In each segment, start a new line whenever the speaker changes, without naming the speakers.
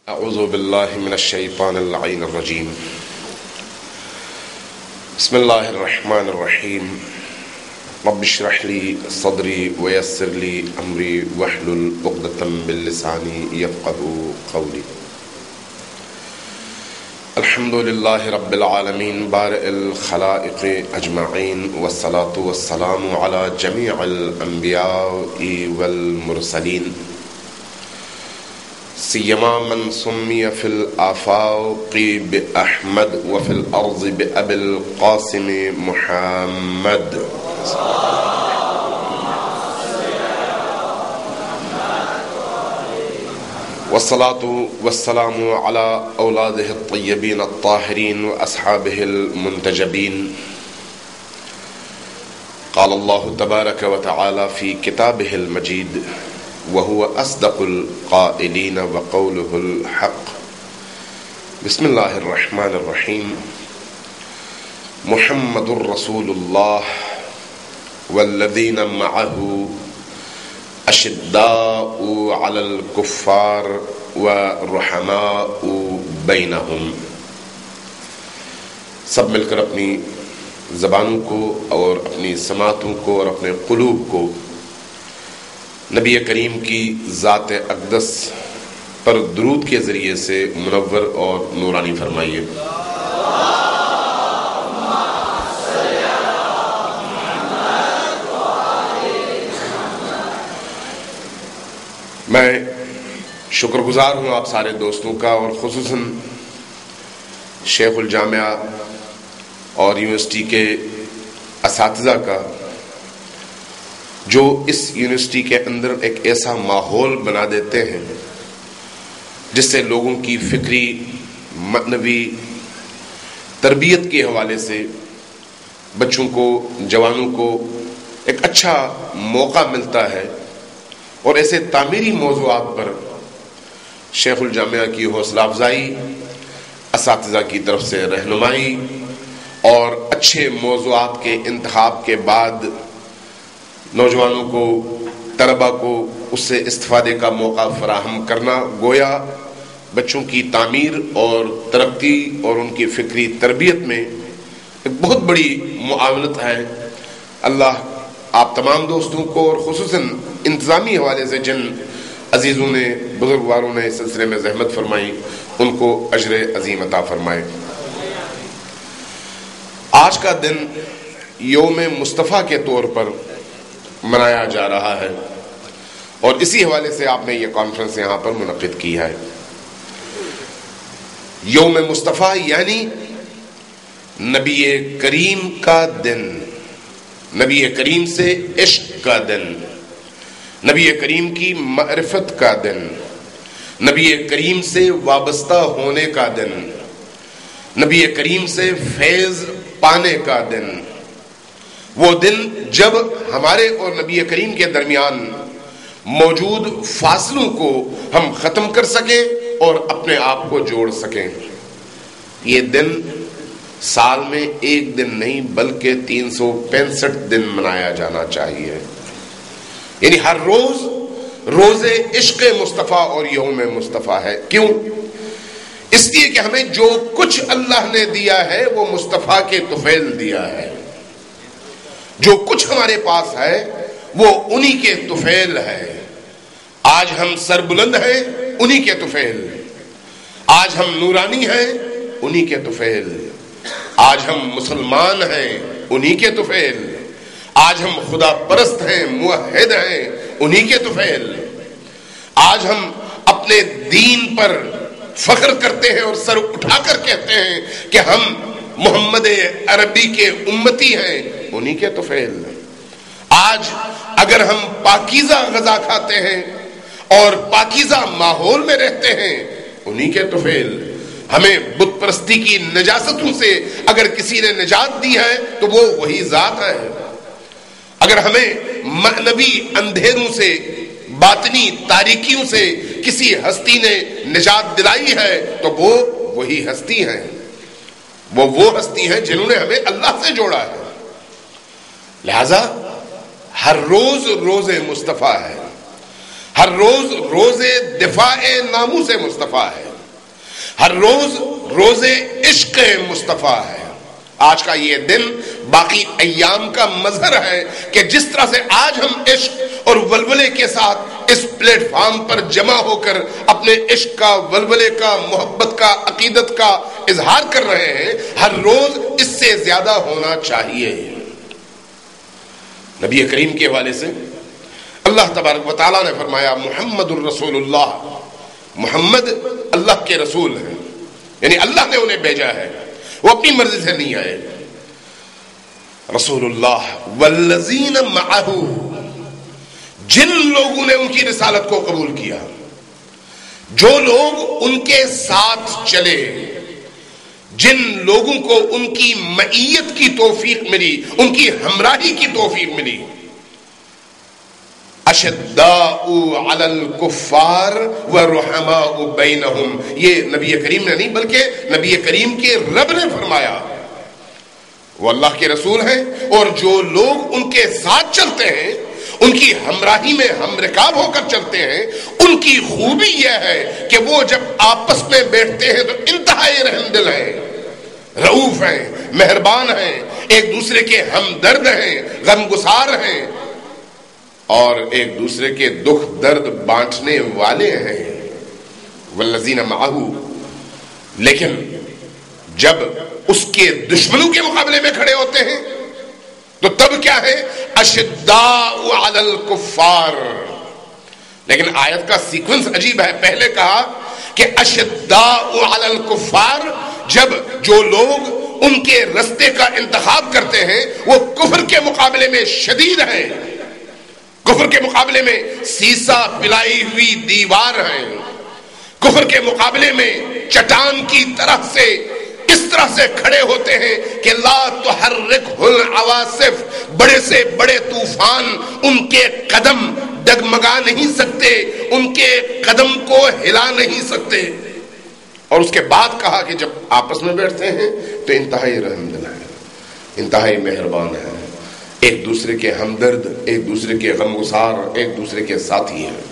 اعوذ باللہ من الشیطان اللعین الرجیم بسم اللہ الرحمن الرحیم رب اشرح لی صدری ویسر لی امری واحلل عقدۃ من لسانی یفقهوا قولی. الحمد للہ رب العالمین بارئ الخلائق اجمعین والصلاة والسلام علی جمیع الانبیاء والمرسلین سیما من سمی فی الآفاق بأحمد وفی الارض بأبی القاسم محمد. والصلاة والسلام على أولاده الطيبين الطاهرين وأصحابه المنتجبين. قال الله تبارك وتعالى في كتابه المجيد وهو أصدق القائلين وقوله الحق. بسم الله الرحمن الرحيم. محمد رسول الله والذين معه اشداء على الكفار ورحماء بينهم. سب مل کر اپنی زبانوں کو اور اپنی سماعتوں کو اور اپنے قلوب کو نبی کریم کی ذات اقدس پر درود کے ذریعے سے منور اور نورانی فرمائیے. میں شکر گزار ہوں آپ سارے دوستوں کا اور خصوصاً شیخ الجامعہ اور یونیورسٹی کے اساتذہ کا جو اس یونیورسٹی کے اندر ایک ایسا ماحول بنا دیتے ہیں جس سے لوگوں کی فکری معنوی تربیت کے حوالے سے بچوں کو جوانوں کو ایک اچھا موقع ملتا ہے اور ایسے تعمیری موضوعات پر شیخ الجامعہ کی حوصلہ افزائی، اساتذہ کی طرف سے رہنمائی اور اچھے موضوعات کے انتخاب کے بعد نوجوانوں کو طلباء کو اس سے استفادے کا موقع فراہم کرنا گویا بچوں کی تعمیر اور ترقی اور ان کی فکری تربیت میں ایک بہت بڑی معاونت ہے. اللہ آپ تمام دوستوں کو اور خصوصاً انتظامی حوالے سے جن عزیزوں نے بزرگواروں نے اس سلسلے میں زحمت فرمائی ان کو اجر عظیم عطا فرمائے. آج کا دن یوم مصطفیٰ کے طور پر منایا جا رہا ہے اور اسی حوالے سے آپ نے یہ کانفرنس یہاں پر منعقد کی ہے. یوم مصطفیٰ یعنی نبی کریم کا دن، نبی کریم سے عشق کا دن، نبی کریم کی معرفت کا دن، نبی کریم سے وابستہ ہونے کا دن، نبی کریم سے فیض پانے کا دن. وہ دن جب ہمارے اور نبی کریم کے درمیان موجود فاصلوں کو ہم ختم کر سکیں اور اپنے آپ کو جوڑ سکیں. یہ دن سال میں ایک دن نہیں بلکہ 365 دن منایا جانا چاہیے. یعنی ہر روز روز عشق مصطفیٰ اور یوم مصطفیٰ ہے. کیوں؟ اس لیے کہ ہمیں جو کچھ اللہ نے دیا ہے وہ مصطفیٰ کے طفیل دیا ہے. جو کچھ ہمارے پاس ہے وہ انہی کے طفیل ہے. آج ہم سربلند ہیں انہی کے طفیل، آج ہم نورانی ہیں انہی کے طفیل، آج ہم مسلمان ہیں انہی کے طفیل، آج ہم خدا پرست ہیں موحد ہیں انہی کے طفیل، آج ہم اپنے دین پر فخر کرتے ہیں اور سر اٹھا کر کہتے ہیں کہ ہم محمد عربی کے امتی ہیں انہی کے طفیل. آج اگر ہم پاکیزہ غذا کھاتے ہیں اور پاکیزہ ماحول میں رہتے ہیں انہی کے طفیل. ہمیں بت پرستی کی نجاستوں سے اگر کسی نے نجات دی ہے تو وہ وہی ذات ہے. اگر ہمیں معنوی اندھیروں سے باطنی تاریکیوں سے کسی ہستی نے نجات دلائی ہے تو وہ وہی ہستی ہیں، وہ ہستی ہیں جنہوں نے ہمیں اللہ سے جوڑا ہے. لہذا ہر روز روز مصطفیٰ ہے، ہر روز روز دفاع ناموس مصطفیٰ ہے. ہر روز روز عشق مصطفیٰ ہے. آج کا یہ دن باقی ایام کا مظہر ہے کہ جس طرح سے آج ہم عشق اور ولولے کے ساتھ اس پلیٹ فارم پر جمع ہو کر اپنے عشق کا، ولولے کا، محبت کا، عقیدت کا اظہار کر رہے ہیں، ہر روز اس سے زیادہ ہونا چاہیے. نبی کریم کے حوالے سے اللہ تبارک و تعالیٰ نے فرمایا محمد الرسول اللہ، محمد اللہ کے رسول ہیں، یعنی اللہ نے انہیں بھیجا ہے، وہ اپنی مرضی سے نہیں آئے. رسول اللہ والذین معہ، جن لوگوں نے ان کی رسالت کو قبول کیا، جو لوگ ان کے ساتھ چلے، جن لوگوں کو ان کی معیت کی توفیق ملی، ان کی ہمراہی کی توفیق ملی. اشداء علی الکفار ورحماء بینہم، یہ نبی کریم نے نہیں بلکہ نبی کریم کے رب نے فرمایا. وہ اللہ کے رسول ہیں اور جو لوگ ان کے ساتھ چلتے ہیں، ان کی ہمراہی میں ہم رکاب ہو کر چلتے ہیں، ان کی خوبی یہ ہے کہ وہ جب آپس میں بیٹھتے ہیں تو انتہائی رحم دل ہیں، رؤوف ہیں، مہربان ہیں، ایک دوسرے کے ہمدرد ہیں، غمگسار ہیں اور ایک دوسرے کے دکھ درد بانٹنے والے ہیں. والذین معہ، لیکن جب اس کے دشمنوں کے مقابلے میں کھڑے ہوتے ہیں تو تب کیا ہے؟ اشداء علی الکفار. لیکن آیت کا سیکوینس عجیب ہے. پہلے کہا کہ اشداء علی الکفار، جب جو لوگ ان کے رستے کا انتخاب کرتے ہیں وہ کفر کے مقابلے میں شدید ہیں، کفر کے مقابلے میں سیسا پلائی ہوئی دیوار ہیں، کفر کے مقابلے میں چٹان کی طرح سے اس طرح سے کھڑے ہوتے ہیں کہ لا تحرکہ العواصف، بڑے سے بڑے طوفان ان کے قدم ڈگمگا نہیں سکتے، ان کے قدم کو ہلا نہیں سکتے. اور اس کے بعد کہا کہ جب آپس میں بیٹھتے ہیں تو انتہائی رحم دل ہے، انتہائی مہربان ہے، ایک دوسرے کے ہمدرد، ایک دوسرے کے غمگسار، ایک دوسرے کے ساتھی ہیں.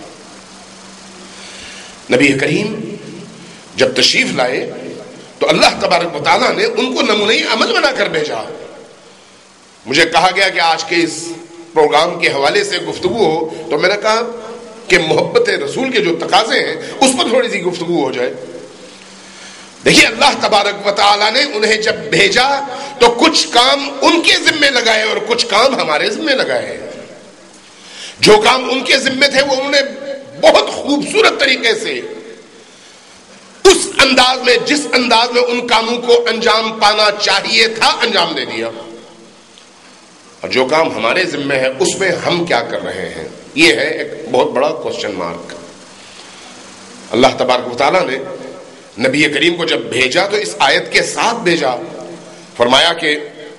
نبی کریم جب تشریف لائے تو اللہ تبارک و تعالیٰ نے ان کو نمونئی عمل بنا کر بھیجا. مجھے کہا گیا کہ آج کے اس پروگرام کے حوالے سے گفتگو ہو تو میں نے کہا کہ محبت رسول کے جو تقاضے ہیں اس پر تھوڑی سی گفتگو ہو جائے. دیکھیے اللہ تبارک و تعالیٰ نے انہیں جب بھیجا تو کچھ کام ان کے ذمے لگائے اور کچھ کام ہمارے ذمے لگائے. جو کام ان کے ذمے تھے وہ انہوں نے بہت خوبصورت طریقے سے اس انداز میں، جس انداز میں ان کاموں کو انجام پانا چاہیے تھا، انجام دے دیا. اور جو کام ہمارے ذمہ ہے اس میں ہم کیا کر رہے ہیں، یہ ہے ایک بہت بڑا کوسچن مارک. اللہ تبارک و تعالیٰ نے نبی کریم کو جب بھیجا تو اس آیت کے ساتھ بھیجا، فرمایا کہ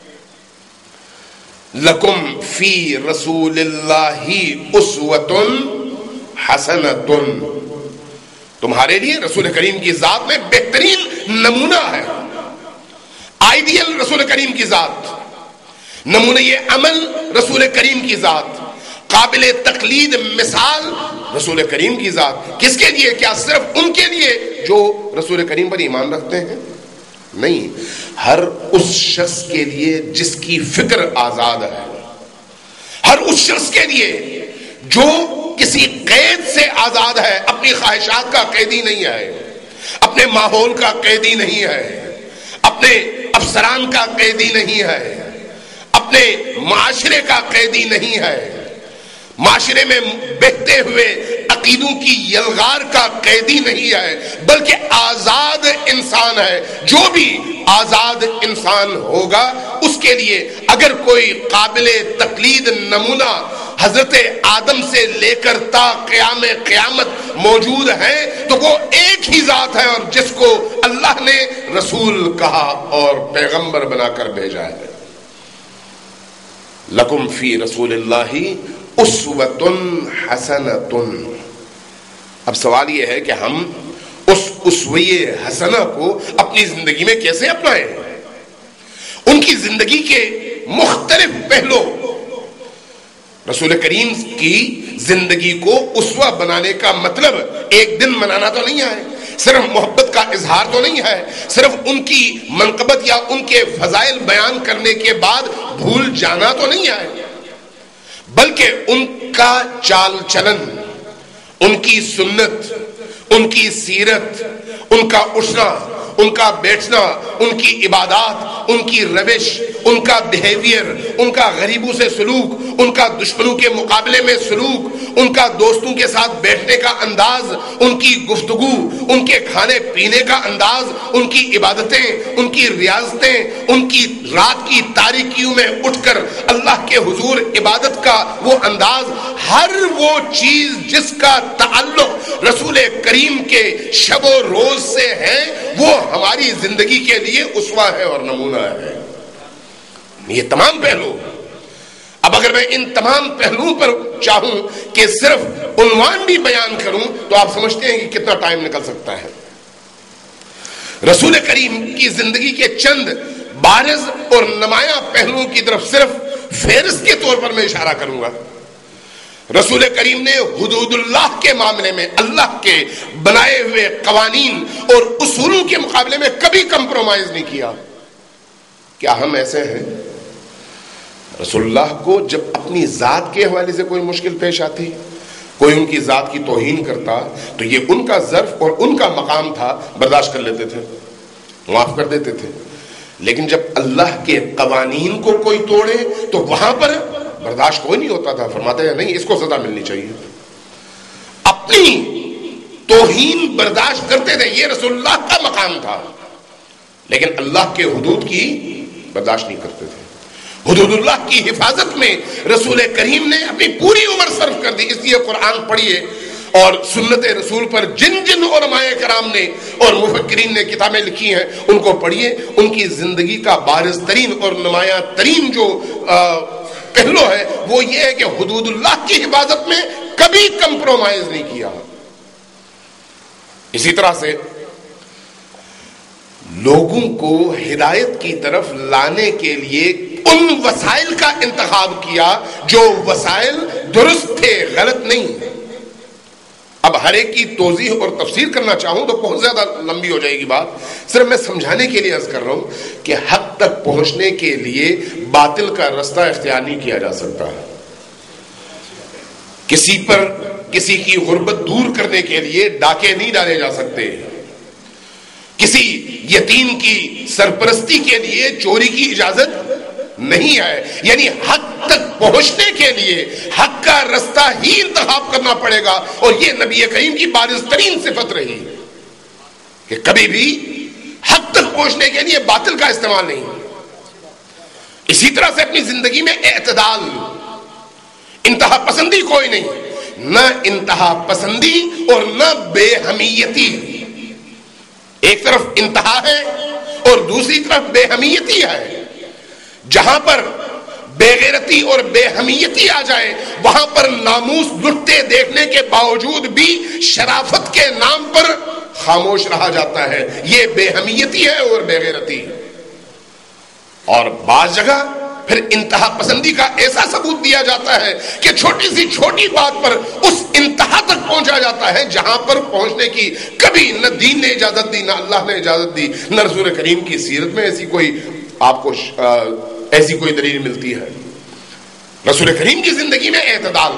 لکم فی رسول اللہ اسوۃ حسنۃ، تمہارے لیے رسول کریم کی ذات میں بہترین نمونہ ہے، آئیڈیل رسول کریم کی ذات، نمونہ عمل رسول کریم کی ذات، قابل تقلید مثال رسول کریم کی ذات. کس کے لیے؟ کیا صرف ان کے لیے جو رسول کریم پر ایمان رکھتے ہیں؟ نہیں، ہر اس شخص کے لیے جس کی فکر آزاد ہے، ہر اس شخص کے لیے جو کسی قید سے آزاد ہے، اپنی خواہشات کا قیدی نہیں ہے، اپنے ماحول کا قیدی نہیں ہے، اپنے افسران کا قیدی نہیں ہے، اپنے معاشرے کا قیدی نہیں ہے، معاشرے میں بہتے ہوئے عقیدوں کی یلغار کا قیدی نہیں ہے، بلکہ آزاد انسان ہے. جو بھی آزاد انسان ہوگا اس کے لیے اگر کوئی قابل تقلید نمونہ حضرت آدم سے لے کر تا قیام قیامت موجود ہے تو وہ ایک ہی ذات ہے، اور جس کو اللہ نے رسول کہا اور پیغمبر بنا کر بھیجا ہے. لکم فی رسول اللہ اسوۃ حسنۃ. اب سوال یہ ہے کہ ہم اس اسوہ حسنہ کو اپنی زندگی میں کیسے اپنائیں؟ ان کی زندگی کے مختلف پہلو، رسول کریم کی زندگی کو اسوہ بنانے کا مطلب ایک دن منانا تو نہیں ہے، صرف محبت کا اظہار تو نہیں ہے، صرف ان کی منقبت یا ان کے فضائل بیان کرنے کے بعد بھول جانا تو نہیں ہے، بلکہ ان کا چال چلن، ان کی سنت، ان کی سیرت، ان کا اٹھنا، ان کا بیٹھنا، ان کی عبادات، ان کی روش، ان کا بیہیویئر، ان کا غریبوں سے سلوک، ان کا دشمنوں کے مقابلے میں سلوک، ان کا دوستوں کے ساتھ بیٹھنے کا انداز، ان کی گفتگو، ان کے کھانے پینے کا انداز، ان کی عبادتیں، ان کی ریاضتیں، ان کی رات کی تاریکیوں میں اٹھ کر اللہ کے حضور عبادت کا وہ انداز، ہر وہ چیز جس کا تعلق رسول کریم کے شب و روز سے ہے، وہ ہماری زندگی کے لیے اسوہ ہے اور نمونہ ہے۔ یہ تمام پہلو، اب اگر میں ان تمام پہلوؤں پر چاہوں کہ صرف عنوان بھی بیان کروں تو آپ سمجھتے ہیں کہ کتنا ٹائم نکل سکتا ہے۔ رسول کریم کی زندگی کے چند بارز اور نمایاں پہلوؤں کی طرف صرف فہرست کے طور پر میں اشارہ کروں گا۔ رسول کریم نے حدود اللہ کے معاملے میں اللہ کے بنائے ہوئے قوانین اور اصولوں کے مقابلے میں کبھی کمپرومائز نہیں کیا۔ کیا ہم ایسے ہیں؟ رسول اللہ کو جب اپنی ذات کے حوالے سے کوئی مشکل پیش آتی، کوئی ان کی ذات کی توہین کرتا تو یہ ان کا ظرف اور ان کا مقام تھا، برداشت کر لیتے تھے، معاف کر دیتے تھے۔ لیکن جب اللہ کے قوانین کو کوئی توڑے تو وہاں پر برداشت کوئی نہیں ہوتا تھا، فرماتے ہیں نہیں، اس کو سزا ملنی چاہیے۔ اپنی توہین برداشت کرتے تھے، یہ رسول اللہ کا مقام تھا، لیکن اللہ کے حدود کی برداشت نہیں کرتے تھے۔ حدود اللہ کی حفاظت میں رسول کریم نے اپنی پوری عمر صرف کر دی۔ اس لیے قرآن پڑھیے اور سنت رسول پر جن جن علماء کرام نے اور مفکرین نے کتابیں لکھی ہیں ان کو پڑھیے، ان کی زندگی کا بارز ترین اور نمایاں ترین جو پہلو ہے وہ یہ ہے کہ حدود اللہ کی حفاظت میں کبھی کمپرومائز نہیں کیا۔ اسی طرح سے لوگوں کو ہدایت کی طرف لانے کے لیے ان وسائل کا انتخاب کیا جو وسائل درست تھے، غلط نہیں۔ اب ہر ایک کی توضیح اور تفسیر کرنا چاہوں تو بہت زیادہ لمبی ہو جائے گی بات، صرف میں سمجھانے کے لیے عرض کر رہا ہوں کہ حق تک پہنچنے کے لیے باطل کا رستہ اختیار نہیں کیا جا سکتا۔ کسی پر کسی کی غربت دور کرنے کے لیے ڈاکے نہیں ڈالے جا سکتے، کسی یتیم کی سرپرستی کے لیے چوری کی اجازت نہیں ہے۔ یعنی حق تک پہنچنے کے لیے حق کا رستہ ہی انتخاب کرنا پڑے گا، اور یہ نبی کریم کی بارز ترین صفت رہی کہ کبھی بھی حق تک پہنچنے کے لیے باطل کا استعمال نہیں۔ اسی طرح سے اپنی زندگی میں اعتدال، انتہا پسندی کوئی نہیں، نہ انتہا پسندی اور نہ بے حمیتی۔ ایک طرف انتہا ہے اور دوسری طرف بے حمیتی ہے۔ جہاں پر بے غیرتی اور بے حمیتی آ جائے وہاں پر ناموس لٹتے دیکھنے کے باوجود بھی شرافت کے نام پر خاموش رہا جاتا ہے، یہ بے حمیتی ہے اور بے غیرتی۔ اور بعض جگہ پھر انتہا پسندی کا ایسا ثبوت دیا جاتا ہے کہ چھوٹی سی چھوٹی بات پر اس انتہا تک پہنچا جاتا ہے جہاں پر پہنچنے کی کبھی نہ دین نے اجازت دی، نہ اللہ نے اجازت دی، نہ رسول کریم کی سیرت میں ایسی کوئی آپ کو ایسی کوئی دلیل ملتی ہے۔ رسول کریم کی زندگی میں اعتدال،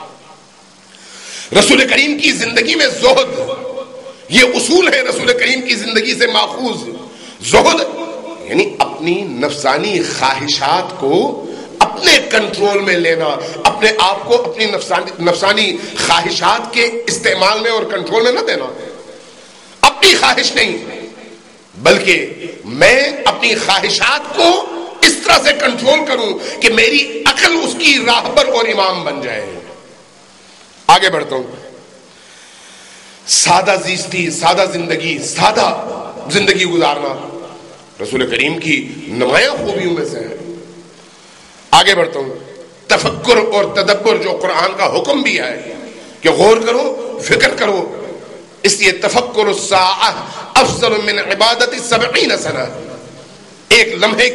رسول کریم کی زندگی میں زہد، یہ اصول ہے رسول کریم کی زندگی سے ماخوذ۔ زہد یعنی اپنی نفسانی خواہشات کو اپنے کنٹرول میں لینا، اپنے آپ کو اپنی نفسانی خواہشات کے استعمال میں اور کنٹرول میں نہ دینا۔ اپنی خواہش نہیں بلکہ میں اپنی خواہشات کو اس طرح سے کنٹرول کروں کہ میری عقل اس کی راہبر اور امام بن جائے۔ آگے بڑھتا ہوں۔ سادہ زیستی، سادہ زندگی، سادہ زندگی گزارنا رسول کریم کی نمایاں خوبیوں میں سے ہے۔ آگے بڑھتا ہوں۔ تفکر اور تدبر جو قرآن کا حکم بھی ہے کہ غور کرو، فکر کرو، اس لیے تفکر الساعہ افضل من عبادت 70 سنہ، ایک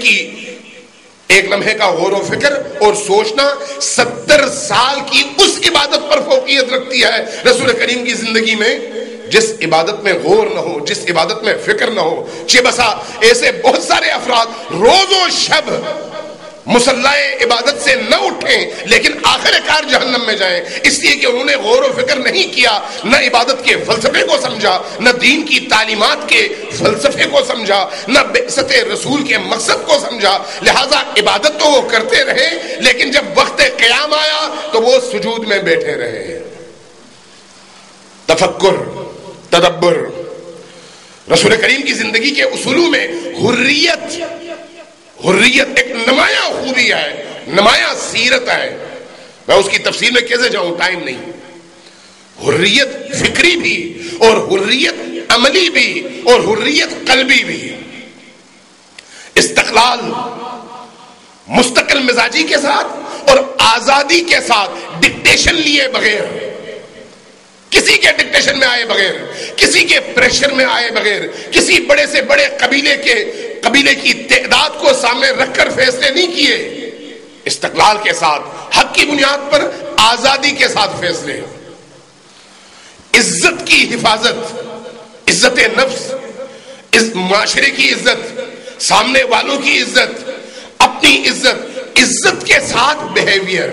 لمحے کا غور و فکر اور سوچنا 70 سال کی اس عبادت پر فوقیت رکھتی ہے۔ رسول کریم کی زندگی میں جس عبادت میں غور نہ ہو، جس عبادت میں فکر نہ ہو، چہ بسا ایسے بہت سارے افراد روز و شب مصلی عبادت سے نہ اٹھیں لیکن آخر کار جہنم میں جائیں، اس لیے کہ انہوں نے غور و فکر نہیں کیا، نہ عبادت کے فلسفے کو سمجھا، نہ دین کی تعلیمات کے فلسفے کو سمجھا، نہ بعثت رسول کے مقصد کو سمجھا۔ لہذا عبادت تو وہ کرتے رہے لیکن جب وقت قیام آیا تو وہ سجود میں بیٹھے رہے۔ تفکر، تدبر، رسول کریم کی زندگی کے اصولوں میں حریت ایک نمایاں خوبی ہے، نمایاں سیرت ہے۔ میں اس کی تفصیل میں کیسے جاؤں، ٹائم نہیں۔ حریت فکری بھی اور حریت عملی بھی اور حریت قلبی بھی، استقلال، مستقل مزاجی کے ساتھ اور آزادی کے ساتھ، ڈکٹیشن لیے بغیر، کسی کے ڈکٹیشن میں آئے بغیر، کسی کے پریشر میں آئے بغیر، کسی بڑے سے بڑے قبیلے کی تعداد کو سامنے رکھ کر فیصلے نہیں کیے، استقلال کے ساتھ، حق کی بنیاد پر آزادی کے ساتھ فیصلے، عزت کی حفاظت، عزت نفس، معاشرے کی عزت، سامنے والوں کی عزت، اپنی عزت کے ساتھ بیہیویئر۔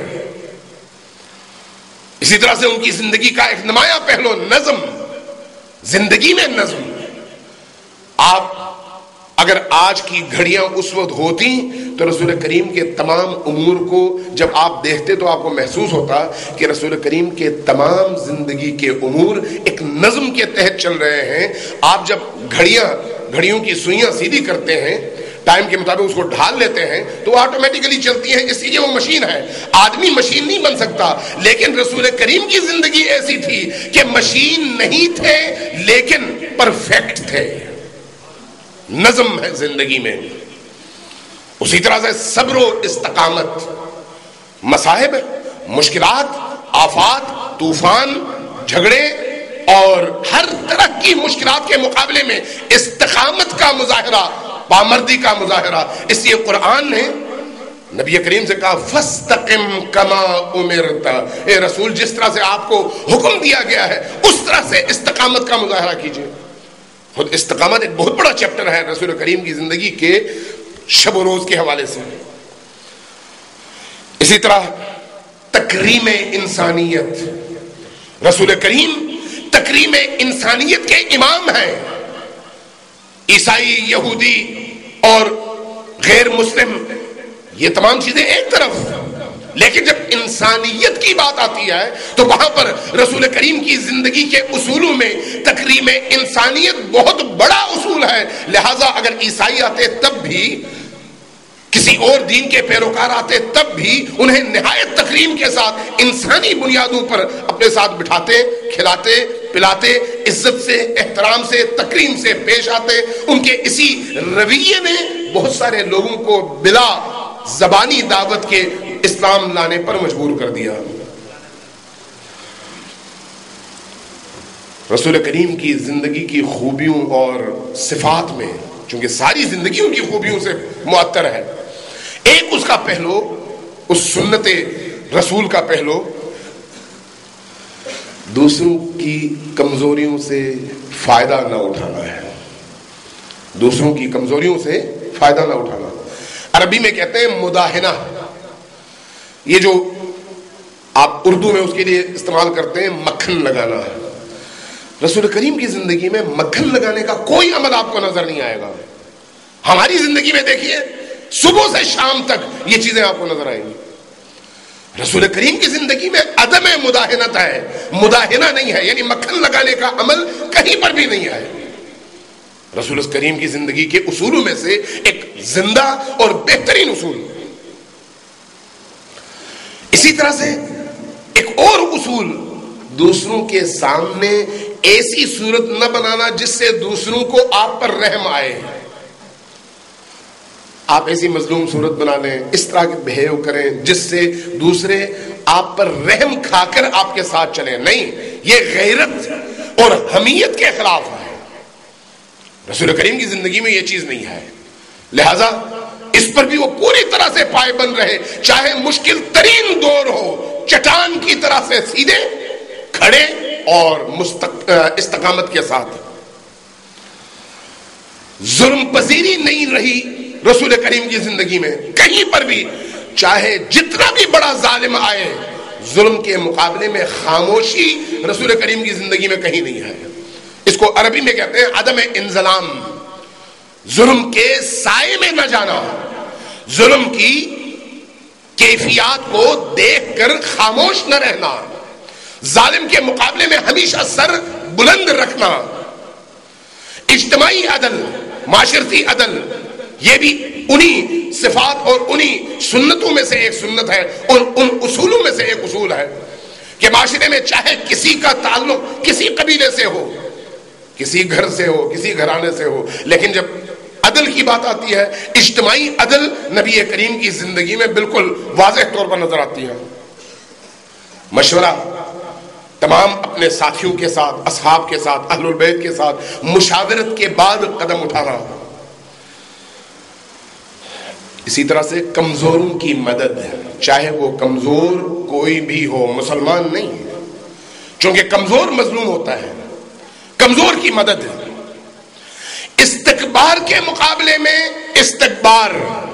اسی طرح سے ان کی زندگی کا ایک نمایاں پہلو نظم، زندگی میں نظم۔ آپ اگر آج کی گھڑیاں اس وقت ہوتی تو رسول کریم کے تمام امور کو جب آپ دیکھتے تو آپ کو محسوس ہوتا کہ رسول کریم کے تمام زندگی کے امور ایک نظم کے تحت چل رہے ہیں۔ آپ جب گھڑیوں کی سوئیاں سیدھی کرتے ہیں، ٹائم کے مطابق اس کو ڈھال لیتے ہیں تو آٹومیٹیکلی چلتی ہیں، اس لیے وہ مشین ہے۔ آدمی مشین نہیں بن سکتا، لیکن رسول کریم کی زندگی ایسی تھی کہ مشین نہیں تھے لیکن پرفیکٹ تھے، نظم ہے زندگی میں۔ اسی طرح سے صبر و استقامت، مصائب، مشکلات، آفات، طوفان، جھگڑے اور ہر طرح کی مشکلات کے مقابلے میں استقامت کا مظاہرہ، پامردی کا مظاہرہ۔ اس لیے قرآن نے نبی کریم سے کہا فاستقم کما امرت، اے رسول جس طرح سے آپ کو حکم دیا گیا ہے اس طرح سے استقامت کا مظاہرہ کیجئے۔ خود استقامت ایک بہت بڑا چیپٹر ہے رسول کریم کی زندگی کے شب و روز کے حوالے سے۔ اسی طرح تکریم انسانیت، رسول کریم تکریم انسانیت کے امام ہیں۔ عیسائی، یہودی اور غیر مسلم یہ تمام چیزیں ایک طرف، لیکن جب انسانیت کی بات آتی ہے تو وہاں پر رسول کریم کی زندگی کے اصولوں میں تکریم انسانیت بہت بڑا اصول ہے۔ لہذا اگر عیسائی آتے تب بھی، کسی اور دین کے پیروکار آتے تب بھی انہیں نہایت تکریم کے ساتھ انسانی بنیادوں پر اپنے ساتھ بٹھاتے، کھلاتے، پلاتے، عزت سے، احترام سے، تکریم سے پیش آتے۔ ان کے اسی رویے نے بہت سارے لوگوں کو بلا زبانی دعوت کے اسلام لانے پر مجبور کر دیا۔ رسول کریم کی زندگی کی خوبیوں اور صفات میں، چونکہ ساری زندگی ان کی خوبیوں سے معطر ہے، ایک اس کا پہلو، اس سنت رسول کا پہلو، دوسروں کی کمزوریوں سے فائدہ نہ اٹھانا ہے، دوسروں کی کمزوریوں سے فائدہ نہ اٹھانا۔ عربی میں کہتے ہیں مداہنہ، یہ جو آپ اردو میں اس کے لیے استعمال کرتے ہیں مکھن لگانا ہے۔ رسول کریم کی زندگی میں مکھن لگانے کا کوئی عمل آپ کو نظر نہیں آئے گا۔ ہماری زندگی میں دیکھیے صبح سے شام تک یہ چیزیں آپ کو نظر آئیں گی۔ رسول کریم کی زندگی میں عدم مداہنت ہے، مداہنہ نہیں ہے، یعنی مکھن لگانے کا عمل کہیں پر بھی نہیں ہے۔ رسول کریم کی زندگی کے اصولوں میں سے ایک زندہ اور بہترین اصول۔ اسی طرح سے ایک اور اصول، دوسروں کے سامنے ایسی صورت نہ بنانا جس سے دوسروں کو آپ پر رحم آئے۔ آپ ایسی مظلوم صورت بنا لیں، اس طرح کے بہیو کریں جس سے دوسرے آپ پر رحم کھا کر آپ کے ساتھ چلیں، نہیں، یہ غیرت اور حمیت کے خلاف ہے۔ رسول کریم کی زندگی میں یہ چیز نہیں ہے، لہذا اس پر بھی وہ پوری طرح سے پائبند رہے، چاہے مشکل ترین دور ہو، چٹان کی طرح سے سیدھے کھڑے اور استقامت کے ساتھ. ظلم پذیری نہیں رہی رسول کریم کی زندگی میں کہیں پر بھی. چاہے جتنا بھی بڑا ظالم آئے, ظلم کے مقابلے میں خاموشی رسول کریم کی زندگی میں کہیں نہیں ہے. اس کو عربی میں کہتے ہیں عدم انظلام, ظلم کے سائے میں نہ جانا, ظلم کی کیفیات کو دیکھ کر خاموش نہ رہنا, ظالم کے مقابلے میں ہمیشہ سر بلند رکھنا. اجتماعی عدل, معاشرتی عدل, یہ بھی انہی صفات اور انہی سنتوں میں سے ایک سنت ہے اور ان اصولوں میں سے ایک اصول ہے کہ معاشرے میں چاہے کسی کا تعلق کسی قبیلے سے ہو, کسی گھر سے ہو, کسی گھرانے سے ہو, لیکن جب عدل کی بات آتی ہے, اجتماعی عدل نبی کریم کی زندگی میں بالکل واضح طور پر نظر آتی ہے. مشورہ تمام اپنے ساتھیوں کے ساتھ, اصحاب کے ساتھ, اہل البیت کے ساتھ مشاورت کے بعد قدم اٹھانا. اسی طرح سے کمزوروں کی مدد, چاہے وہ کمزور کوئی بھی ہو, مسلمان نہیں, چونکہ کمزور مظلوم ہوتا ہے. کمزور کی مدد, استکبار کے مقابلے میں استکبار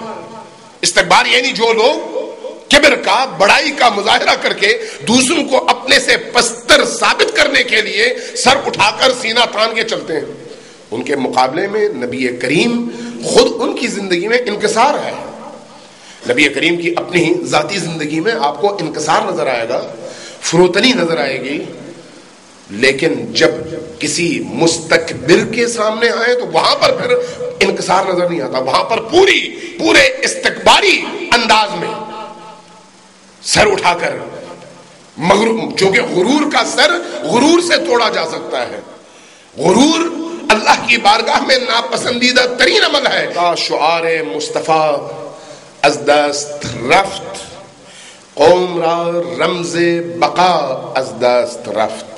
یعنی جو لوگ کبر کا, بڑائی کا مظاہرہ کر کے دوسروں کو اپنے سے پستر ثابت کرنے کے لیے سر اٹھا کر سینہ تان کے چلتے ہیں, ان کے مقابلے میں نبی کریم خود ان کی زندگی میں انکسار ہے. نبی کریم کی اپنی ذاتی زندگی میں آپ کو انکسار نظر آئے گا, فروتنی نظر آئے گی, لیکن جب کسی مستکبر کے سامنے آئے تو وہاں پر پھر انکسار نظر نہیں آتا. وہاں پر پورے استکباری انداز میں سر اٹھا کر, چونکہ غرور کا سر غرور سے توڑا جا سکتا ہے. غرور اللہ کی بارگاہ میں ناپسندیدہ ترین عمل ہے. شعار مصطفیٰ از دست رفت, قوم را رمز بقا از دست رفت.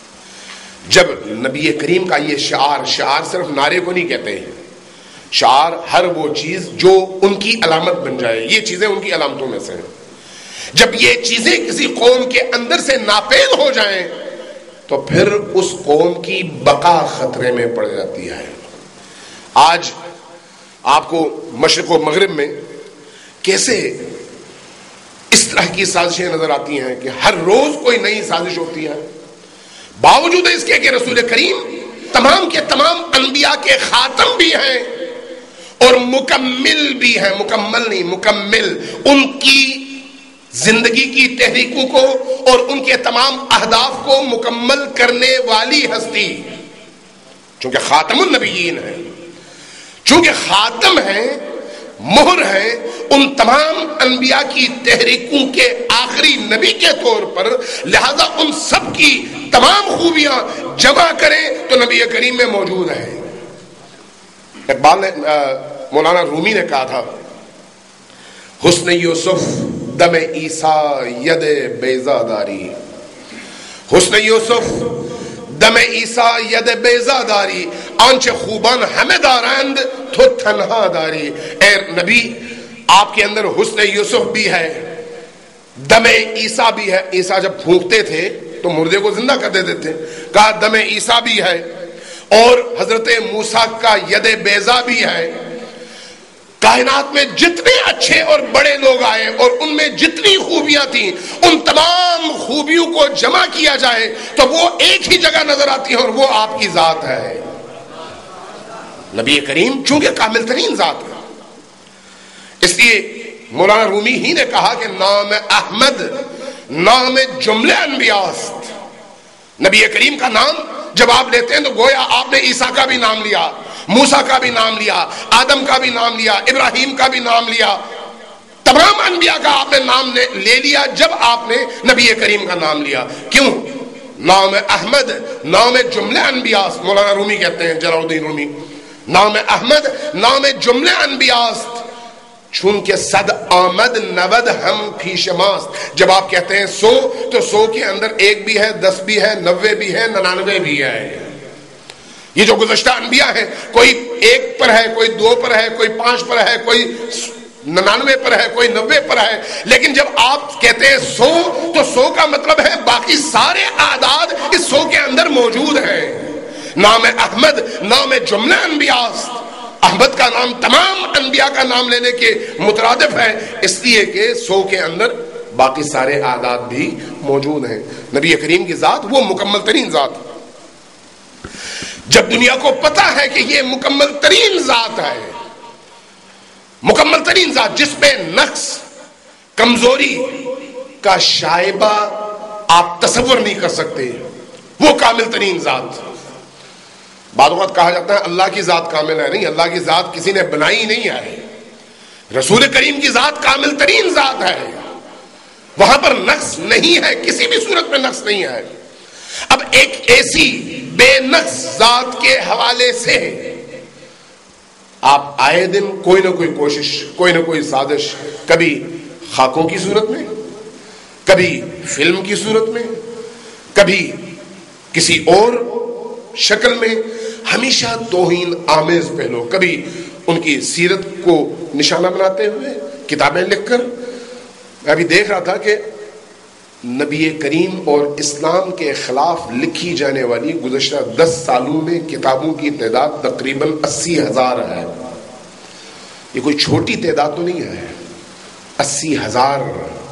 جب نبی کریم کا یہ شعار صرف نعرے کو نہیں کہتے ہیں, شعار ہر وہ چیز جو ان کی علامت بن جائے, یہ چیزیں ان کی علامتوں میں سے ہیں. جب یہ چیزیں کسی قوم کے اندر سے ناپید ہو جائیں تو پھر اس قوم کی بقا خطرے میں پڑ جاتی ہے. آج آپ کو مشرق و مغرب میں کیسے اس طرح کی سازشیں نظر آتی ہیں کہ ہر روز کوئی نئی سازش ہوتی ہے, باوجود اس کے کہ رسول کریم تمام کے تمام انبیاء کے خاتم بھی ہیں اور مکمل بھی ہیں, مکمل نہیں مکمل, ان کی زندگی کی تحریکوں کو اور ان کے تمام اہداف کو مکمل کرنے والی ہستی, چونکہ خاتم النبیین ہے, چونکہ خاتم ہے, مہر ہے, ان تمام انبیاء کی تحریکوں کے آخری نبی کے طور پر, لہذا ان سب کی تمام خوبیاں جمع کریں تو نبی کریم میں موجود ہے. اقبال نے, مولانا رومی نے کہا تھا, حسن یوسف دم عیسیٰ ید بیضا داری, حسن یوسف دم عیسیٰ ید بیضا داری, آنچ خوبان ہمیں دارند تو تنہا داری. اے نبی, آپ کے اندر حسن یوسف بھی ہے, دم عیسیٰ بھی ہے. عیسیٰ جب پھونکتے تھے تو مردے کو زندہ کر دیتے تھے, کہا دم عیسیٰ بھی ہے, اور حضرت موسیٰ کا ید بیضا بھی ہے. کائنات میں جتنے اچھے اور بڑے لوگ آئے اور ان میں جتنی خوبیاں تھیں, ان تمام خوبیوں کو جمع کیا جائے تو وہ ایک ہی جگہ نظر آتی ہے, اور وہ آپ کی ذات ہے. نبی کریم چونکہ کامل ترین ذات ہے, اس لیے مولانا رومی ہی نے کہا کہ نام احمد نام جملے انبیاء است. نبی کریم کا نام جب آپ لیتے ہیں تو گویا آپ نے عیسیٰ کا بھی نام لیا, موسیٰ کا بھی نام لیا, آدم کا بھی نام لیا, ابراہیم کا بھی نام لیا, تمام انبیاء کا آپ نے نام لے لیا جب آپ نے نبی کریم کا نام لیا. کیوں؟ نام احمد نام جملے انبیاء. مولانا رومی کہتے ہیں, جلال الدین رومی, نام احمد نام جملے انبیاء چون کہ صد آمد نود ہم پیش ماست. جب آپ کہتے ہیں 100 تو 100 کے اندر 1 بھی ہے, 10 بھی ہے, 90 بھی ہے, 99 بھی ہے. یہ جو گزشتہ انبیاء ہیں, کوئی 1 پر ہے, کوئی 2 پر ہے, کوئی 5 پر ہے, کوئی 99 پر ہے، کوئی 90 پر ہے، لیکن جب آپ کہتے ہیں 100 تو 100 کا مطلب ہے باقی سارے اعداد اس 100 کے اندر موجود ہیں۔ نام احمد نام جملہ انبیاء، احمد کا نام تمام انبیاء کا نام لینے کے مترادف ہے، اس لیے کہ 100 کے اندر باقی سارے اعداد بھی موجود ہیں۔ نبی کریم کی ذات وہ مکمل ترین ذات، جب دنیا کو پتا ہے کہ یہ مکمل ترین ذات ہے، مکمل ترین ذات جس پہ نقص کمزوری کا شائبہ آپ تصور نہیں کر سکتے، وہ کامل ترین ذات۔ بعض اوقات کہا جاتا ہے اللہ کی ذات کامل ہے، نہیں، اللہ کی ذات کسی نے بنائی نہیں ہے، رسول کریم کی ذات کامل ترین ذات ہے، وہاں پر نقص نہیں ہے، کسی بھی صورت میں نقص نہیں ہے۔ اب ایک ایسی بے نقص ذات کے حوالے سے آپ آئے دن کوئی نہ کوئی کوشش، کوئی نہ کوئی سازش، کبھی خاکوں کی صورت میں، کبھی فلم کی صورت میں، کبھی کسی اور شکل میں، ہمیشہ توہین آمیز پہلو، کبھی ان کی سیرت کو نشانہ بناتے ہوئے کتابیں لکھ کر۔ میں ابھی دیکھ رہا تھا کہ نبی کریم اور اسلام کے خلاف لکھی جانے والی گزشتہ 10 سالوں میں کتابوں کی تعداد تقریباً 80,000 ہے۔ یہ کوئی چھوٹی تعداد تو نہیں ہے، 80,000،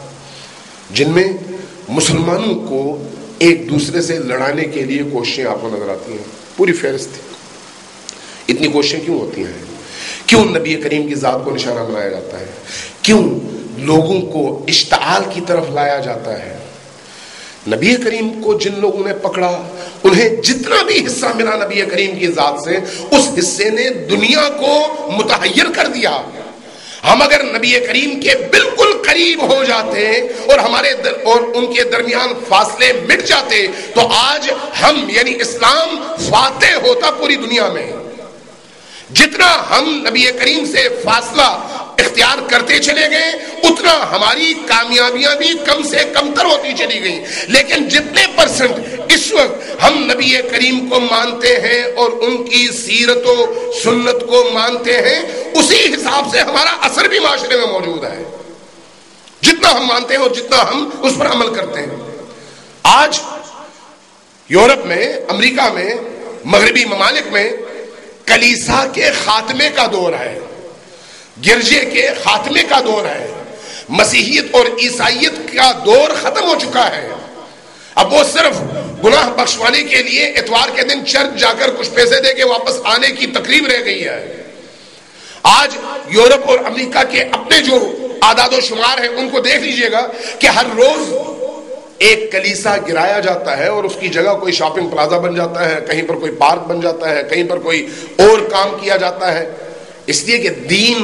جن میں مسلمانوں کو ایک دوسرے سے لڑانے کے لیے کوششیں آپ کو نظر آتی ہیں، پوری فہرست۔ اتنی کوششیں کیوں ہوتی ہیں؟ کیوں نبی کریم کی ذات کو نشانہ بنایا جاتا ہے؟ کیوں لوگوں کو اشتعال کی طرف لایا جاتا ہے؟ نبی کریم کو جن لوگوں نے پکڑا، انہیں جتنا بھی حصہ ملا نبی کریم کی ذات سے، اس حصے نے دنیا کو متحیر کر دیا۔ ہم اگر نبی کریم کے بالکل قریب ہو جاتے اور ہمارے اور ان کے درمیان فاصلے مٹ جاتے تو آج ہم یعنی اسلام فاتح ہوتا پوری دنیا میں۔ جتنا ہم نبی کریم سے فاصلہ اختیار کرتے چلے گئے اتنا ہماری کامیابیاں بھی کم سے کم تر ہوتی چلی گئیں، لیکن جتنے پرسنٹ اس وقت ہم نبی کریم کو مانتے ہیں اور ان کی سیرت و سنت کو مانتے ہیں، اسی حساب سے ہمارا اثر بھی معاشرے میں موجود ہے۔ جتنا ہم مانتے ہیں اور جتنا ہم اس پر عمل کرتے ہیں۔ آج یورپ میں، امریکہ میں، مغربی ممالک میں کلیسا کے خاتمے کا دور ہے، گرجے کے خاتمے کا دور ہے، مسیحیت اور عیسائیت کا دور ختم ہو چکا ہے۔ اب وہ صرف گناہ بخشوانے کے لیے اتوار کے دن چرچ جا کر کچھ پیسے دے کے واپس آنے کی تقریب رہ گئی ہے۔ آج یورپ اور امریکہ کے اپنے جو اعداد و شمار ہیں ان کو دیکھ لیجئے گا کہ ہر روز ایک کلیسا گرایا جاتا ہے اور اس کی جگہ کوئی شاپنگ پلازا بن جاتا ہے، کہیں پر کوئی پارک بن جاتا ہے، کہیں پر کوئی اور کام کیا جاتا ہے، اس لیے کہ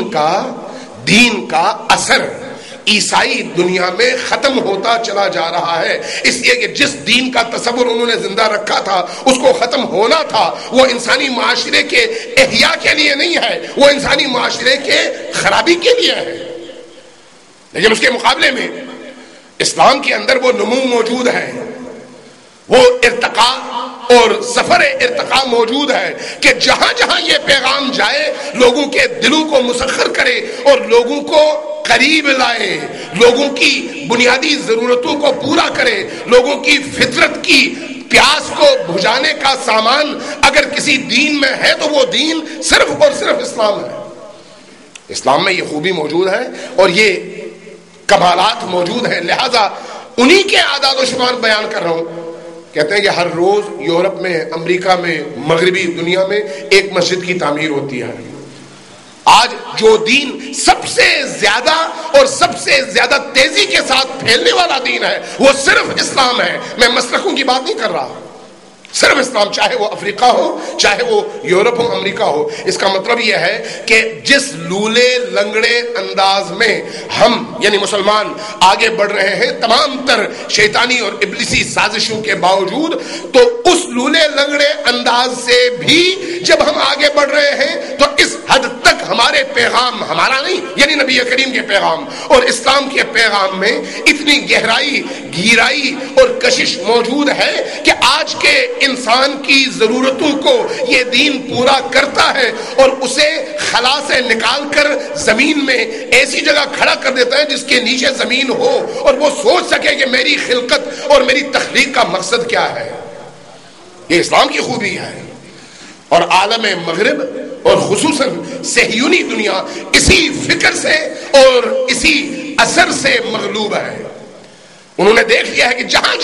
دین کا اثر عیسائی دنیا میں ختم ہوتا چلا جا رہا ہے۔ اس لیے کہ جس دین کا تصور انہوں نے زندہ رکھا تھا، اس کو ختم ہونا تھا، وہ انسانی معاشرے کے احیاء کے لیے نہیں ہے، وہ انسانی معاشرے کے خرابی کے لیے ہے۔ لیکن اس کے مقابلے میں اسلام کے اندر وہ نمو موجود ہے، وہ ارتقاء اور سفر ارتقاء موجود ہے کہ جہاں جہاں یہ پیغام جائے لوگوں کے دلوں کو مسخر کرے اور لوگوں کو قریب لائے، لوگوں کی بنیادی ضرورتوں کو پورا کرے، لوگوں کی فطرت کی پیاس کو بجھانے کا سامان اگر کسی دین میں ہے تو وہ دین صرف اور صرف اسلام ہے۔ اسلام میں یہ خوبی موجود ہے اور یہ کمالات موجود ہیں، لہذا انہی کے اعداد و شمار بیان کر رہا ہوں۔ کہتے ہیں کہ ہر روز یورپ میں، امریکہ میں، مغربی دنیا میں ایک مسجد کی تعمیر ہوتی ہے۔ آج جو دین سب سے زیادہ اور سب سے زیادہ تیزی کے ساتھ پھیلنے والا دین ہے وہ صرف اسلام ہے۔ میں مسلکوں کی بات نہیں کر رہا، صرف اسلام، چاہے وہ افریقہ ہو، چاہے وہ یورپ ہو، امریکہ ہو۔ اس کا مطلب یہ ہے کہ جس لولے لنگڑے انداز میں ہم یعنی مسلمان آگے بڑھ رہے ہیں تمام تر شیطانی اور ابلیسی سازشوں کے باوجود، تو اس لولے لنگڑے انداز سے بھی جب ہم آگے بڑھ رہے ہیں تو اس حد تک ہمارے پیغام، ہمارا نہیں یعنی نبی کریم کے پیغام اور اسلام کے پیغام میں اتنی گہرائی، گہرائی اور کشش موجود ہے کہ آج کے انسان کی ضرورتوں کو یہ دین پورا کرتا ہے اور اسے خلا سے نکال کر زمین میں ایسی جگہ کھڑا کر دیتا ہے جس کے نیچے زمین ہو اور وہ سوچ سکے کہ میری خلقت اور میری تخلیق کا مقصد کیا ہے۔ یہ اسلام کی خوبی ہے۔ اور عالم مغرب اور خصوصاً صہیونی دنیا اسی فکر سے اور اسی اثر سے مغلوب ہے۔ انہوں نے دیکھ لیا ہے کہ جہاں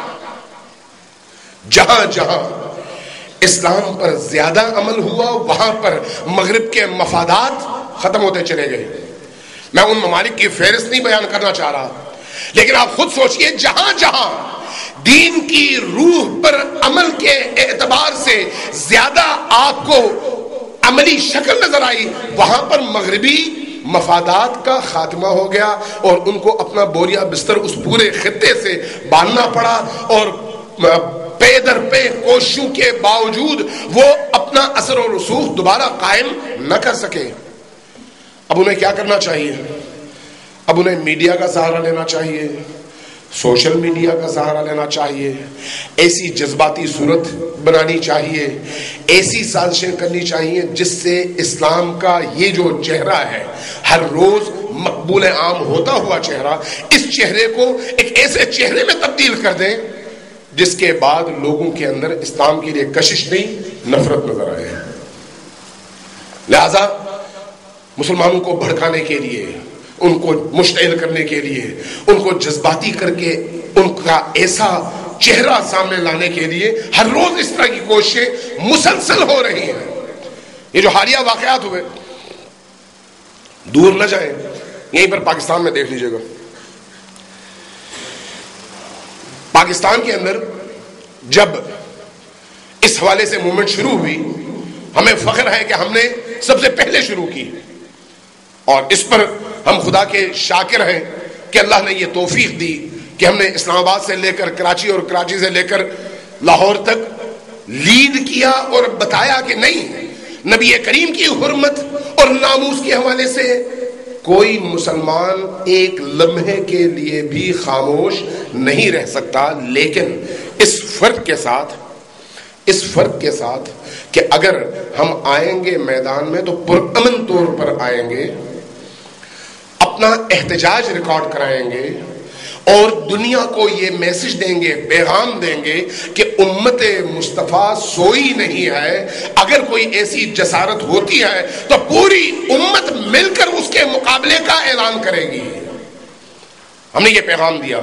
جہاں اسلام پر زیادہ عمل ہوا وہاں پر مغرب کے مفادات ختم ہوتے چلے گئے۔ میں ان ممالک کی فہرست نہیں بیان کرنا چاہ رہا، لیکن آپ خود سوچئے جہاں دین کی روح پر عمل کے اعتبار سے زیادہ آپ کو عملی شکل نظر آئی، وہاں پر مغربی مفادات کا خاتمہ ہو گیا اور ان کو اپنا بوریا بستر اس پورے خطے سے باندھنا پڑا اور پے در پے کوششوں کے باوجود وہ اپنا اثر و رسوخ دوبارہ قائم نہ کر سکے۔ اب انہیں کیا کرنا چاہیے؟ اب انہیں میڈیا کا سہارا لینا چاہیے، سوشل میڈیا کا سہارا لینا چاہیے، ایسی جذباتی صورت بنانی چاہیے، ایسی سازشیں کرنی چاہیے جس سے اسلام کا یہ جو چہرہ ہے، ہر روز مقبول عام ہوتا ہوا چہرہ، اس چہرے کو ایک ایسے چہرے میں تبدیل کر دیں جس کے بعد لوگوں کے اندر اسلام کے لیے کشش نہیں، نفرت نظر آئے۔ لہذا مسلمانوں کو بھڑکانے کے لیے، ان کو مشتعل کرنے کے لیے، ان کو جذباتی کر کے ان کا ایسا چہرہ سامنے لانے کے لیے ہر روز اس طرح کی کوششیں مسلسل ہو رہی ہیں۔ یہ جو حالیہ واقعات ہوئے، دور نہ جائیں، یہیں پر پاکستان میں دیکھ لیجئے گا۔ پاکستان کے اندر جب اس حوالے سے موومنٹ شروع ہوئی، ہمیں فخر ہے کہ ہم نے سب سے پہلے شروع کی، اور اس پر ہم خدا کے شاکر ہیں کہ اللہ نے یہ توفیق دی کہ ہم نے اسلام آباد سے لے کر کراچی اور کراچی سے لے کر لاہور تک لیڈ کیا اور بتایا کہ نہیں، نبی کریم کی حرمت اور ناموس کے حوالے سے کوئی مسلمان ایک لمحے کے لیے بھی خاموش نہیں رہ سکتا، لیکن اس فرق کے ساتھ کہ اگر ہم آئیں گے میدان میں تو پرامن طور پر آئیں گے، اپنا احتجاج ریکارڈ کرائیں گے اور دنیا کو یہ میسج دیں گے، پیغام دیں گے کہ امت مصطفیٰ سوئی نہیں ہے، اگر کوئی ایسی جسارت ہوتی ہے تو پوری امت مل کر اس کے مقابلے کا اعلان کرے گی۔ ہم نے یہ پیغام دیا،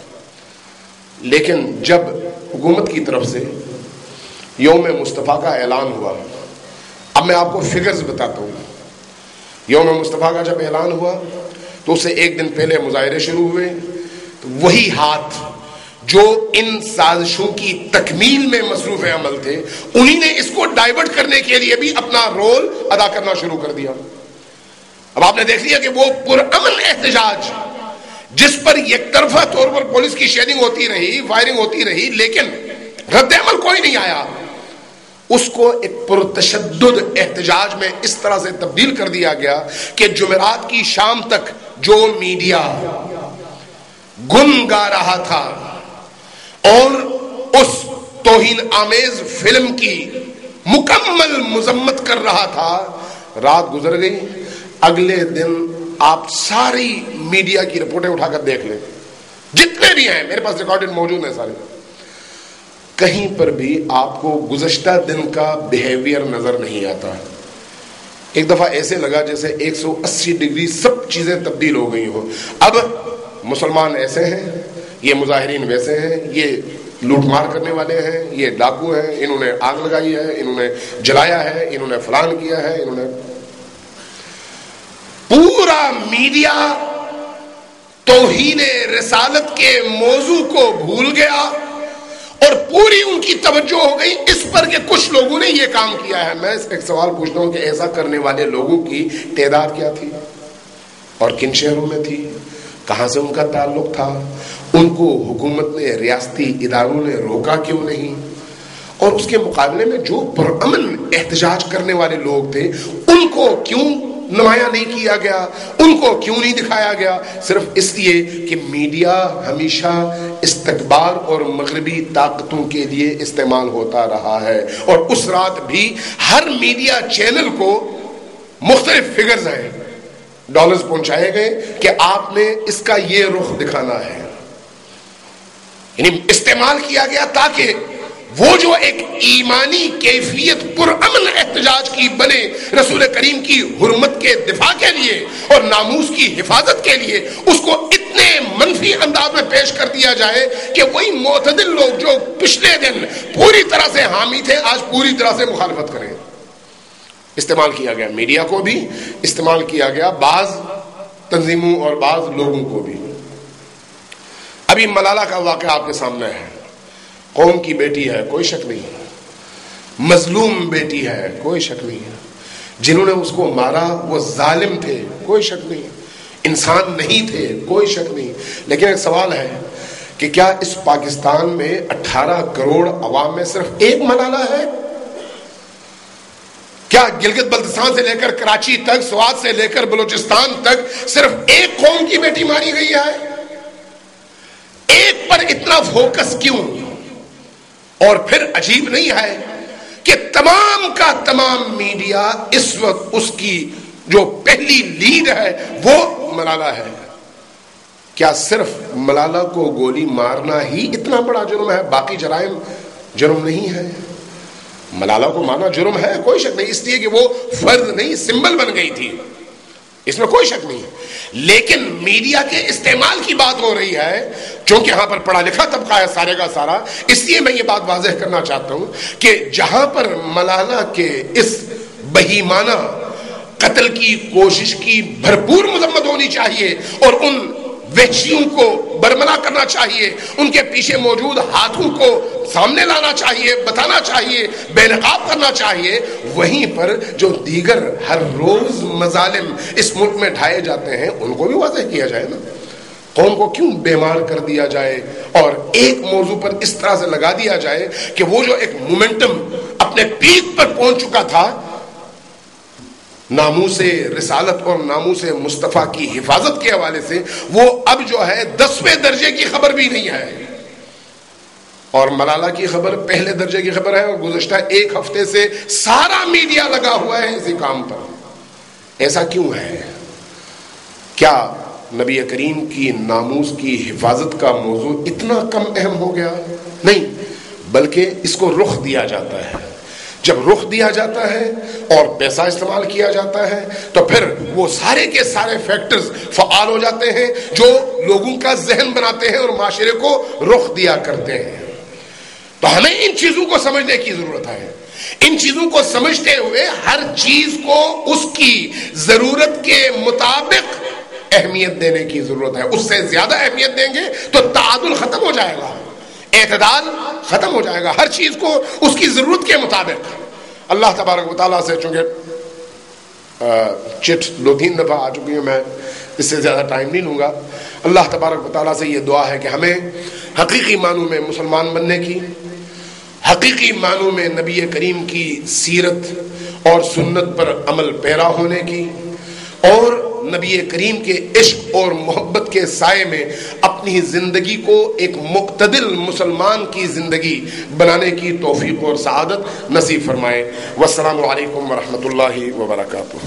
لیکن جب حکومت کی طرف سے یوم مصطفیٰ کا اعلان ہوا، اب میں آپ کو فگرز بتاتا ہوں۔ یوم مصطفیٰ کا جب اعلان ہوا تو اسے ایک دن پہلے مظاہرے شروع ہوئے، تو وہی ہاتھ جو ان سازشوں کی تکمیل میں مصروف عمل تھے، انہی نے اس کو ڈائیورٹ کرنے کے لیے بھی اپنا رول ادا کرنا شروع کر دیا۔ اب آپ نے دیکھ لیا کہ وہ پرامن احتجاج جس پر یک طرفہ طور پر پولیس کی شیلنگ ہوتی رہی، فائرنگ ہوتی رہی، لیکن رد عمل کوئی نہیں آیا، اس کو ایک پرتشدد احتجاج میں اس طرح سے تبدیل کر دیا گیا کہ جمعرات کی شام تک جو میڈیا گن گا رہا تھا اور اس توہین آمیز فلم کی مکمل مذمت کر رہا تھا، رات گزر گئی، اگلے دن آپ ساری میڈیا کی رپورٹیں اٹھا کر دیکھ لیں، جتنے بھی ہیں، میرے پاس ریکارڈڈ موجود ہیں سارے، کہیں پر بھی آپ کو گزشتہ دن کا بیہیویئر نظر نہیں آتا۔ ایک دفعہ ایسے لگا جیسے 180 ڈگری سب چیزیں تبدیل ہو گئی ہو۔ اب مسلمان ایسے ہیں، یہ مظاہرین ویسے ہیں، یہ لوٹ مار کرنے والے ہیں، یہ ڈاکو ہیں، انہوں نے آگ لگائی ہے، انہوں نے جلایا ہے، انہوں نے فلان کیا ہے، انہوں نے پورا میڈیا توہین رسالت کے موضوع کو بھول گیا اور پوری ان کی توجہ ہو گئی اس پر کہ کچھ لوگوں نے یہ کام کیا ہے۔ میں ایک سوال پوچھتا ہوں کہ ایسا کرنے والے لوگوں کی تعداد کیا تھی اور کن شہروں میں تھی، کہاں سے ان کا تعلق تھا، ان کو حکومت نے، ریاستی اداروں نے روکا کیوں نہیں، اور اس کے مقابلے میں جو پرامن احتجاج کرنے والے لوگ تھے ان کو کیوں نمایاں نہیں کیا گیا، ان کو کیوں نہیں دکھایا گیا؟ صرف اس لیے کہ میڈیا ہمیشہ استکبار اور مغربی طاقتوں کے لیے استعمال ہوتا رہا ہے، اور اس رات بھی ہر میڈیا چینل کو مختلف فگرز ہیں، ڈالرز پہنچائے گئے کہ آپ نے اس کا یہ رخ دکھانا ہے، یعنی استعمال کیا گیا تاکہ وہ جو ایک ایمانی کیفیت پرامن احتجاج کی بنے رسول کریم کی حرمت کے دفاع کے لیے اور ناموس کی حفاظت کے لیے، اس کو اتنے منفی انداز میں پیش کر دیا جائے کہ وہی معتدل لوگ جو پچھلے دن پوری طرح سے حامی تھے آج پوری طرح سے مخالفت کریں۔ استعمال کیا گیا، میڈیا کو بھی استعمال کیا گیا، بعض تنظیموں اور بعض لوگوں کو بھی۔ ابھی ملالہ کا واقعہ آپ کے سامنے ہے، قوم کی بیٹی ہے، کوئی شک نہیں، مظلوم بیٹی ہے، کوئی شک نہیں، جنہوں نے اس کو مارا وہ ظالم تھے، کوئی شک نہیں، انسان نہیں تھے، کوئی شک نہیں، لیکن ایک سوال ہے کہ کیا اس پاکستان میں 18 کروڑ عوام میں صرف ایک ملالہ ہے؟ کیا گلگت بلتستان سے لے کر کراچی تک، سوات سے لے کر بلوچستان تک صرف ایک قوم کی بیٹی ماری گئی ہے؟ ایک پر اتنا فوکس کیوں؟ اور پھر عجیب نہیں ہے کہ تمام کا تمام میڈیا اس وقت اس کی جو پہلی لیڈ ہے وہ ملالہ ہے۔ کیا صرف ملالہ کو گولی مارنا ہی اتنا بڑا جرم ہے؟ باقی جرائم جرم نہیں ہے؟ ملالہ کو مارنا جرم ہے، کوئی شک نہیں، اس لیے کہ وہ فرد نہیں، سمبل بن گئی تھی، اس میں کوئی شک نہیں، لیکن میڈیا کے استعمال کی بات ہو رہی ہے، چونکہ یہاں پر پڑھا لکھا طبقہ ہے سارے کا سارا، اس لیے میں یہ بات واضح کرنا چاہتا ہوں کہ جہاں پر ملالہ کے اس بہیمانہ قتل کی کوشش کی بھرپور مذمت ہونی چاہیے اور ان وحشیوں کو برملا کرنا چاہیے، ان کے پیچھے موجود ہاتھوں کو سامنے لانا چاہیے، بتانا چاہیے، بے نقاب کرنا چاہیے، وہیں پر جو دیگر ہر روز مظالم اس ملک میں ڈھائے جاتے ہیں ان کو بھی واضح کیا جائے نا۔ قوم کو کیوں بیمار کر دیا جائے اور ایک موضوع پر اس طرح سے لگا دیا جائے کہ وہ جو ایک مومنٹم اپنے پیک پر پہنچ چکا تھا، ناموس رسالت اور ناموس مصطفیٰ کی حفاظت کے حوالے سے، وہ اب جو ہے 10ویں درجے کی خبر بھی نہیں ہے، اور ملالہ کی خبر پہلے درجے کی خبر ہے، اور گزشتہ ایک ہفتے سے سارا میڈیا لگا ہوا ہے اسی کام پر۔ ایسا کیوں ہے؟ کیا نبی کریم کی ناموس کی حفاظت کا موضوع اتنا کم اہم ہو گیا؟ نہیں، بلکہ اس کو رخ دیا جاتا ہے۔ جب رخ دیا جاتا ہے اور پیسہ استعمال کیا جاتا ہے تو پھر وہ سارے کے سارے فیکٹرز فعال ہو جاتے ہیں جو لوگوں کا ذہن بناتے ہیں اور معاشرے کو رخ دیا کرتے ہیں۔ تو ہمیں ان چیزوں کو سمجھنے کی ضرورت ہے، ان چیزوں کو سمجھتے ہوئے ہر چیز کو اس کی ضرورت کے مطابق اہمیت دینے کی ضرورت ہے۔ اس سے زیادہ اہمیت دیں گے تو تعادل ختم ہو جائے گا، اعتدال ختم ہو جائے گا، ہر چیز کو اس کی ضرورت کے مطابق۔ اللہ تبارک و تعالیٰ سے، چونکہ چٹ 2-3 دفعہ آ چکی ہے، میں اس سے زیادہ ٹائم نہیں لوں گا، اللہ تبارک و تعالیٰ سے یہ دعا ہے کہ ہمیں حقیقی معنوں میں مسلمان بننے کی، حقیقی معنوں میں نبی کریم کی سیرت اور سنت پر عمل پیرا ہونے کی، اور نبی کریم کے عشق اور محبت کے سائے میں اپنی زندگی کو ایک مقتدر مسلمان کی زندگی بنانے کی توفیق اور سعادت نصیب فرمائے۔ والسلام علیکم ورحمۃ اللہ وبرکاتہ۔